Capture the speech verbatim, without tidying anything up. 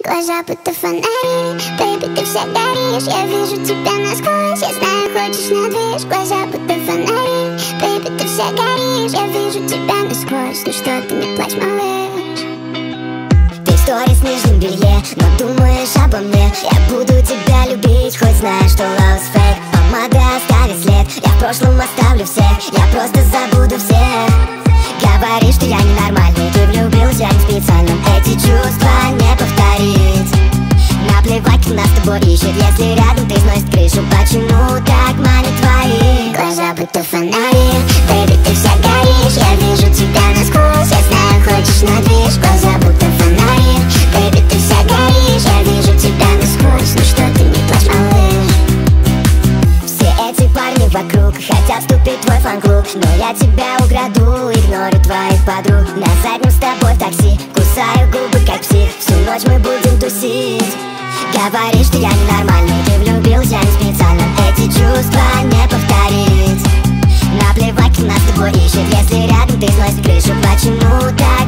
Глаза будто фонари, бэйби, ты вся горишь. Я вижу тебя насквозь, я знаю, хочешь на движ. Глаза будто фонари, бэйби, ты вся горишь. Я вижу тебя насквозь, ну что ты не плачь, малыш. Ты в сторис в нижнем белье, но думаешь обо мне. Я буду тебя любить, хоть знаешь, что love is fake. Помада оставит след, я в прошлом оставлю всех. Я просто забуду всех. Говоришь, что я ненормальный, ты влюбилась, я не специально. Эти чувства не повторить. Наплевать, кто нас с тобой ищет, если рядом ты сносит крышу. Почему так манит твои глаза будто фонари, бэйби, ты вся горишь. Я вижу тебя насквозь, я знаю, хочешь на движ. Глаза будто фонари, бэйби, ты вся горишь. Я вижу тебя насквозь, ну что ты не плачь, малыш. Все эти парни вокруг хотят вступить в твой фан-клуб, но я тебя украду, игнорю твоих подруг. На заднем с тобой в такси, кусаю губы как псих. Всю ночь мы будем тусить. Говоришь, что я ненормальный, ты влюбилась, я не специально. Эти чувства не повторить. Наплевать, кто нас с тобой ищет, если рядом ты сносит крышу. Почему так